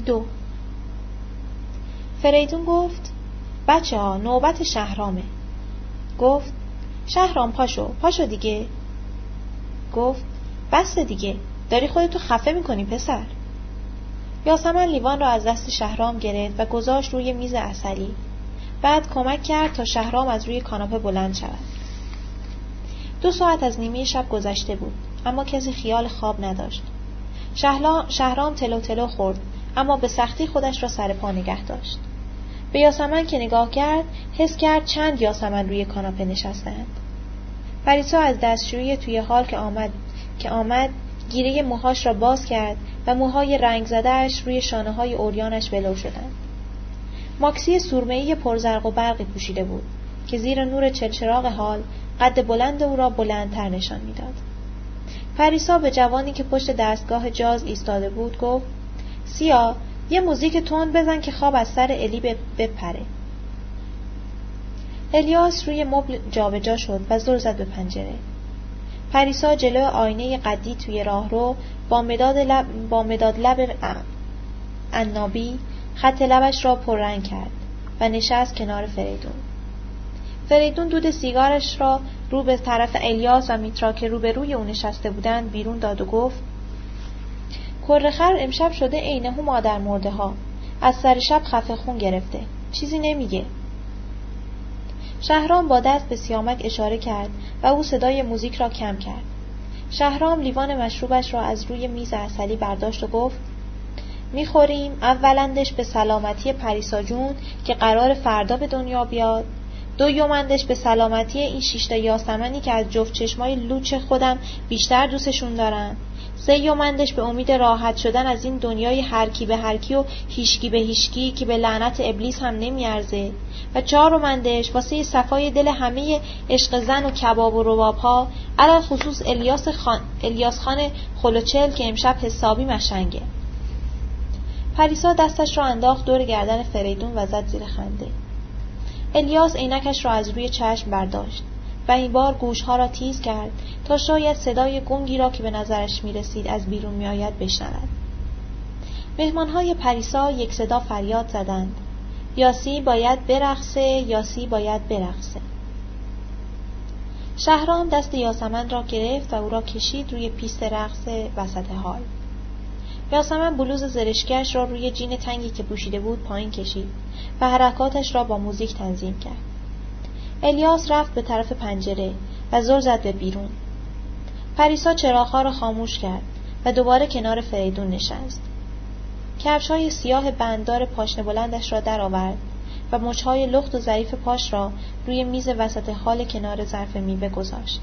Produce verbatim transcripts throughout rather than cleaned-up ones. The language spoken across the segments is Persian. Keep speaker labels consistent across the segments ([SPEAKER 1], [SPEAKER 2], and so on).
[SPEAKER 1] دو. فریدون گفت بچه ها نوبت شهرامه. گفت شهرام پاشو پاشو دیگه. گفت بس دیگه، داری خودتو خفه میکنی پسر. یاسمن لیوان را از دست شهرام گرفت و گذاشت روی میز عسلی. بعد کمک کرد تا شهرام از روی کاناپه بلند شود. دو ساعت از نیمه شب گذشته بود، اما کسی خیال خواب نداشت. شهرام تلو تلو خورد، اما به سختی خودش را سر پا نگه داشت. به یاسمن که نگاه کرد، حس کرد چند یاسمن روی کاناپه نشستند. پریسا از دستشویی توی حال که آمد که آمد گیره موهاش را باز کرد و موهای رنگ زده‌اش روی شانه‌های عریانش ولو شدند. ماکسی سرمه‌ای پرزرق و برقی پوشیده بود که زیر نور چلچراغ حال قد بلند او را بلندتر نشان می‌داد. پریسا به جوانی که پشت دستگاه جاز ایستاده بود گفت سیا، یه موزیک تند بزن که خواب از سر الی بپره. الیاس روی مبل جابجا شد و زل زد به پنجره. پریسا جلو آینه قدی توی راهرو با مداد لب با مداد لب عنابی خط لبش را پررنگ کرد و نشست کنار فریدون. فریدون دود سیگارش را رو به طرف الیاس و میترا که روبروی او نشسته بودند بیرون داد و گفت کرخر امشب شده عینه مادر مرده ها، از سر شب خفه خون گرفته، چیزی نمیگه. شهرام با دست به سیامک اشاره کرد و او صدای موزیک را کم کرد. شهرام لیوان مشروبش را از روی میز عسلی برداشت و گفت میخوریم اولندش به سلامتی پریسا جون که قرار فردا به دنیا بیاد، دویومندش به سلامتی این شیشتا یاسمنی که از جفت چشمای لوچ خودم بیشتر دوستشون دارم، سیومندش به امید راحت شدن از این دنیای هرکی به هرکی و هیشکی به هیشکی که به لعنت ابلیس هم نمیارزه، و چهارمندش واسه صفای دل همه عشق زن و کباب و رباب ها، علل خصوص الیاس خان الیاس خان خلوچل که امشب حسابی مشنگه. پریسا دستش را انداخت دور گردن فریدون و زد زیر خنده. الیاس عینکش را از روی چشم برداشت و این بار گوشها را تیز کرد تا شاید صدای گنگی را که به نظرش می رسید از بیرون می آید بشنود. مهمانهای پریسا یک صدا فریاد زدند یاسی باید برقصه، یاسی باید برقصه. شهرام دست یاسمن را گرفت و او را کشید روی پیست رقص وسط حال. یاسمن بلوز زرشکش را روی جین تنگی که پوشیده بود پایین کشید و حرکاتش را با موزیک تنظیم کرد. الیاس رفت به طرف پنجره و زل زد به بیرون. پریسا چراغ‌ها را خاموش کرد و دوباره کنار فریدون نشست. کفش‌های سیاه بنددار پاشنه بلندش را درآورد و مچ‌های لخت و ظریف پاش را روی میز وسط حال کنار ظرف میوه گذاشت.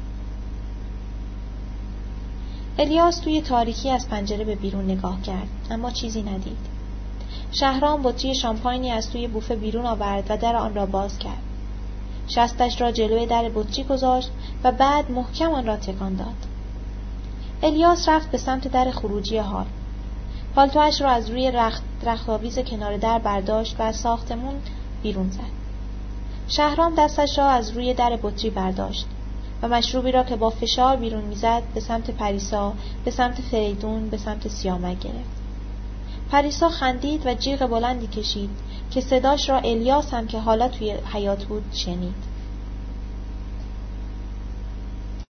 [SPEAKER 1] الیاس توی تاریکی از پنجره به بیرون نگاه کرد، اما چیزی ندید. شهرام بطری شامپاینی از توی بوفه بیرون آورد و در آن را باز کرد. شستش را جلوی در بطری گذاشت و بعد محکم آن را تکان داد. الیاس رفت به سمت در خروجی حال. پالتوش را از روی رخت رختاویز کنار در برداشت و از ساختمون بیرون زد. شهرام دستش را از روی در بطری برداشت و مشروبی را که با فشار بیرون میزد به سمت پریسا، به سمت فریدون، به سمت سیامک گرفت. پریسا خندید و جیغ بلندی کشید که صداش را الیاس هم که حالا توی حیاط بود شنید.